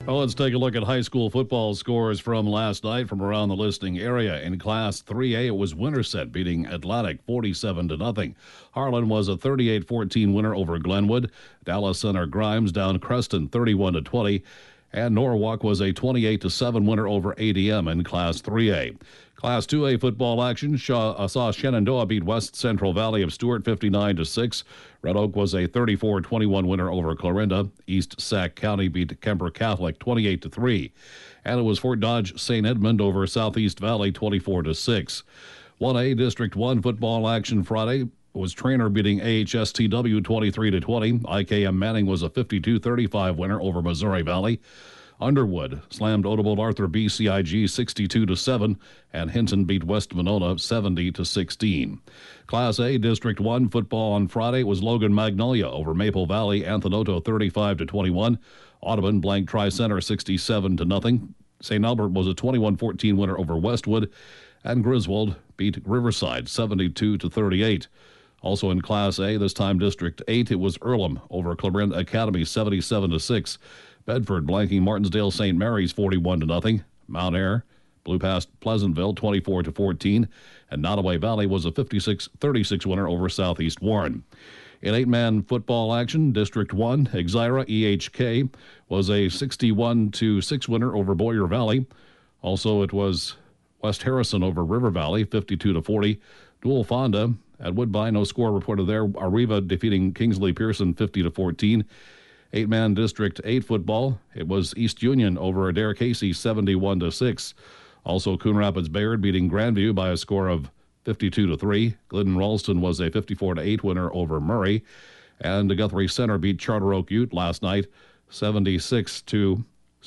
Well, let's take a look at high school football scores from last night from around the listing area. In Class 3A, it was Winterset beating Atlantic 47-0. Harlan was a 38-14 winner over Glenwood. Dallas Center Grimes down Creston 31-20. And Norwalk was a 28-7 winner over ADM in Class 3A. Class 2A football action saw Shenandoah beat West Central Valley of Stewart 59-6. Red Oak was a 34-21 winner over Clarinda. East Sac County beat Kemper Catholic 28-3. And it was Fort Dodge St. Edmund over Southeast Valley 24-6. 1A District 1 football action Friday was Trainer beating AHSTW 23-20. IKM Manning was a 52-35 winner over Missouri Valley. Underwood slammed Odebolt Arthur BCIG 62-7, and Hinton beat West Monona 70-16. Class A District 1 football on Friday was Logan Magnolia over Maple Valley Anthenoto 35-21. Audubon blanked Tri-Center 67-0. St. Albert was a 21-14 winner over Westwood, and Griswold beat Riverside 72-38. Also in Class A, this time District 8, it was Earlham over Clarinda Academy 77-6. Bedford blanking Martinsdale St. Mary's 41-0. Mount Ayr blew past Pleasantville 24-14. And Nottoway Valley was a 56-36 winner over Southeast Warren. In 8-man football action, District 1, Exira EHK was a 61-6 winner over Boyer Valley. Also, it was West Harrison over River Valley 52-40. Dual Fonda at Woodbine, no score reported there. Arriva defeating Kingsley Pearson 50-14. 8-man District 8 football, it was East Union over Adair Casey 71-6. Also, Coon Rapids Bayard beating Grandview by a score of 52-3. Glidden Ralston was a 54-8 winner over Murray. And the Guthrie Center beat Charter Oak Ute last night 76-72.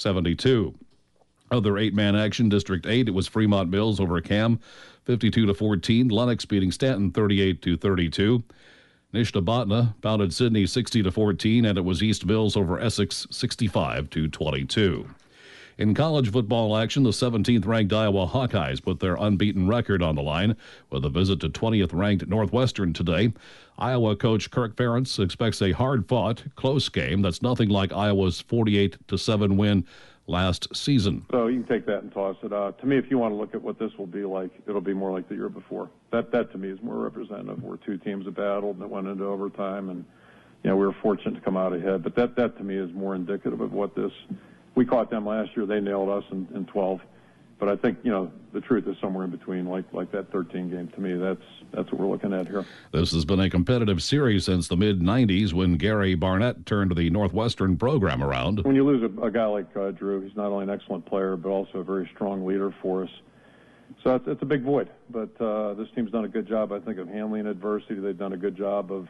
Other 8-man action, District 8, it was Fremont Mills over Cam 52-14. Lennox beating Stanton 38-32. Nishnabotna pounded Sydney 60-14, and it was East Mills over Essex 65-22. In college football action, the 17th-ranked Iowa Hawkeyes put their unbeaten record on the line with a visit to 20th-ranked Northwestern today. Iowa coach Kirk Ferentz expects a hard-fought, close game that's nothing like Iowa's 48-7 win last season. So you can take that and toss it out. To me, if you want to look at what this will be like, it'll be more like the year before. That to me is more representative, where two teams have battled and it went into overtime, and we were fortunate to come out ahead. But that to me is more indicative of what this. We caught them last year; they nailed us in 12. But I think the truth is somewhere in between, like that 13 game. To me, that's what we're looking at here. This has been a competitive series since the mid-'90s when Gary Barnett turned the Northwestern program around. When you lose a guy like Drew, he's not only an excellent player but also a very strong leader for us. So it's a big void. But this team's done a good job, I think, of handling adversity. They've done a good job of,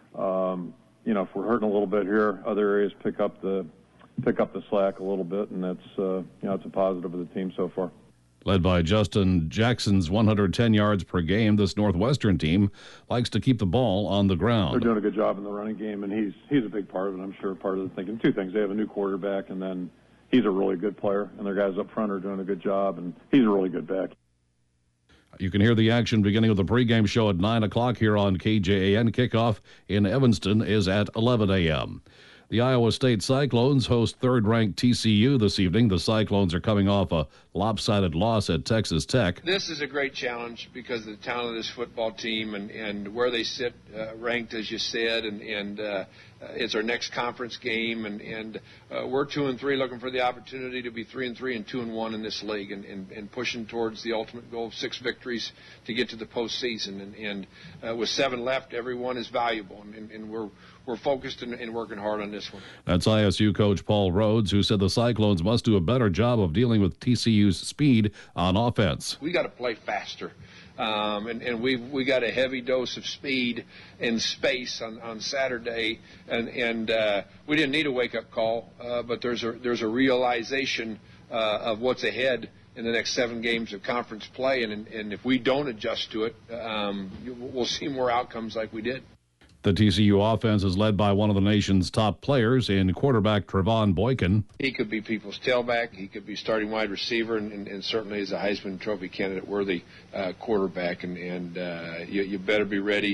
if we're hurting a little bit here, other areas pick up the slack a little bit, and that's it's a positive of the team so far. Led by Justin Jackson's 110 yards per game, this Northwestern team likes to keep the ball on the ground. They're doing a good job in the running game, and he's a big part of it, I'm sure. Part of the thinking, two things. They have a new quarterback, and then he's a really good player, and their guys up front are doing a good job, and he's a really good back. You can hear the action beginning with the pregame show at 9 o'clock here on KJAN. Kickoff in Evanston is at 11 a.m. The Iowa State Cyclones host third-ranked TCU this evening. The Cyclones are coming off a lopsided loss at Texas Tech. This is a great challenge because of the talent of this football team and where they sit ranked, as you said, and it's our next conference game, and we're 2-3, looking for the opportunity to be 3-3 and 2-1 in this league, and pushing towards the ultimate goal of 6 victories to get to the postseason. And with 7 left, every one is valuable, and we're focused and working hard on this one. That's ISU coach Paul Rhodes, who said the Cyclones must do a better job of dealing with TCU's speed on offense. We got to play faster. And we got a heavy dose of speed and space on Saturday, and we didn't need a wake-up call, but there's a realization of what's ahead in the next 7 games of conference play, and if we don't adjust to it, we'll see more outcomes like we did. The TCU offense is led by one of the nation's top players in quarterback Trevon Boykin. He could be people's tailback. He could be starting wide receiver, and certainly is a Heisman Trophy candidate worthy quarterback. And you better be ready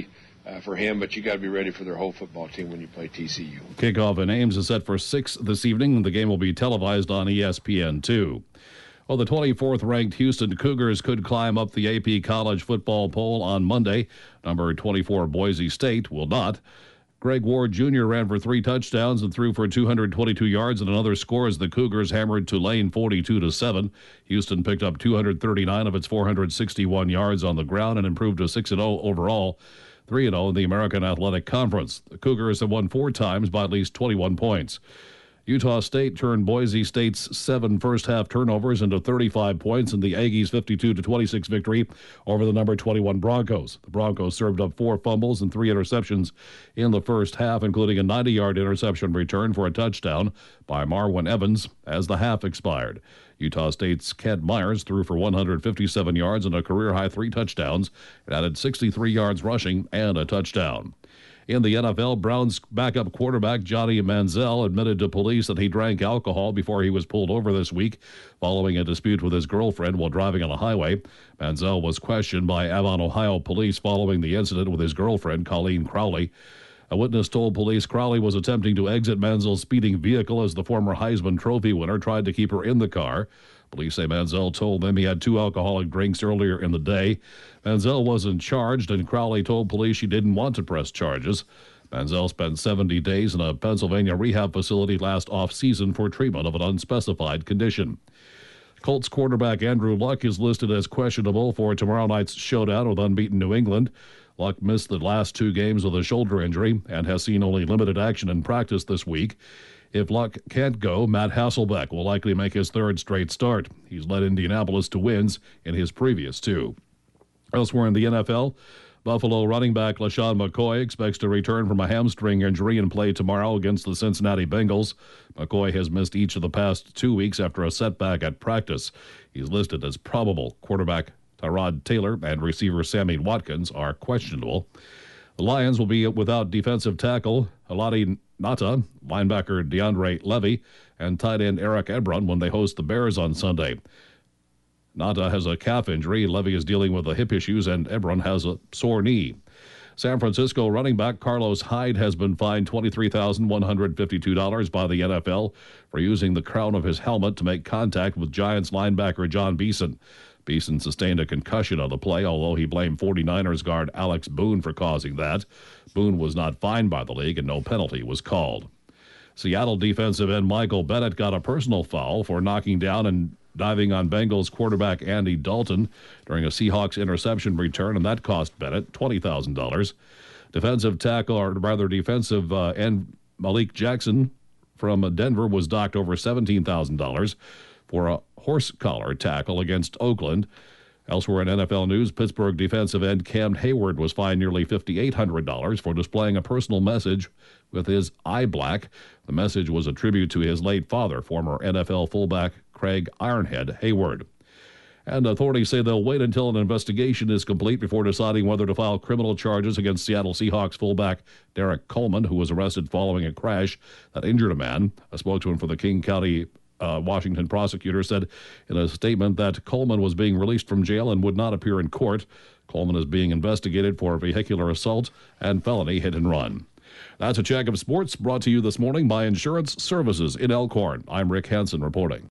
for him, but you got to be ready for their whole football team when you play TCU. Kickoff in Ames is set for 6 this evening. The game will be televised on ESPN2. Well, the 24th ranked Houston Cougars could climb up the AP college football poll on Monday. Number 24 Boise State will not. Greg Ward Jr. ran for 3 touchdowns and threw for 222 yards and another score as the Cougars hammered Tulane 42-7. Houston picked up 239 of its 461 yards on the ground and improved to 6-0 overall, 3-0 in the American Athletic Conference. The Cougars have won 4 times by at least 21 points. Utah State turned Boise State's 7 first-half turnovers into 35 points in the Aggies' 52-26 victory over the number 21 Broncos. The Broncos served up 4 fumbles and 3 interceptions in the first half, including a 90-yard interception return for a touchdown by Marwin Evans as the half expired. Utah State's Kent Myers threw for 157 yards and a career-high 3 touchdowns and added 63 yards rushing and a touchdown. In the NFL, Browns backup quarterback Johnny Manziel admitted to police that he drank alcohol before he was pulled over this week following a dispute with his girlfriend while driving on a highway. Manziel was questioned by Avon, Ohio police following the incident with his girlfriend, Colleen Crowley. A witness told police Crowley was attempting to exit Manziel's speeding vehicle as the former Heisman Trophy winner tried to keep her in the car. Police say Manziel told them he had 2 alcoholic drinks earlier in the day. Manziel wasn't charged, and Crowley told police she didn't want to press charges. Manziel spent 70 days in a Pennsylvania rehab facility last off-season for treatment of an unspecified condition. Colts quarterback Andrew Luck is listed as questionable for tomorrow night's showdown with unbeaten New England. Luck missed the last 2 games with a shoulder injury and has seen only limited action in practice this week. If Luck can't go, Matt Hasselbeck will likely make his 3rd straight start. He's led Indianapolis to wins in his previous 2. Elsewhere in the NFL, Buffalo running back LaShawn McCoy expects to return from a hamstring injury and play tomorrow against the Cincinnati Bengals. McCoy has missed each of the past 2 weeks after a setback at practice. He's listed as probable. Quarterback Tyrod Taylor and receiver Sammy Watkins are questionable. The Lions will be without defensive tackle Haloti Ngata, linebacker DeAndre Levy, and tight end Eric Ebron when they host the Bears on Sunday. Ngata has a calf injury, Levy is dealing with the hip issues, and Ebron has a sore knee. San Francisco running back Carlos Hyde has been fined $23,152 by the NFL for using the crown of his helmet to make contact with Giants linebacker John Beeson. Beeson sustained a concussion on the play, although he blamed 49ers guard Alex Boone for causing that. Boone was not fined by the league and no penalty was called. Seattle defensive end Michael Bennett got a personal foul for knocking down and diving on Bengals quarterback Andy Dalton during a Seahawks interception return, and that cost Bennett $20,000. Defensive end Malik Jackson from Denver was docked over $17,000 for a horse collar tackle against Oakland. Elsewhere in NFL news, Pittsburgh defensive end Cam Hayward was fined nearly $5,800 for displaying a personal message with his eye black. The message was a tribute to his late father, former NFL fullback Craig Ironhead Hayward. And authorities say they'll wait until an investigation is complete before deciding whether to file criminal charges against Seattle Seahawks fullback Derek Coleman, who was arrested following a crash that injured a man. A spokesman for the King County Washington prosecutor said in a statement that Coleman was being released from jail and would not appear in court. Coleman is being investigated for vehicular assault and felony hit and run. That's a check of sports brought to you this morning by Insurance Services in Elkhorn. I'm Rick Hansen reporting.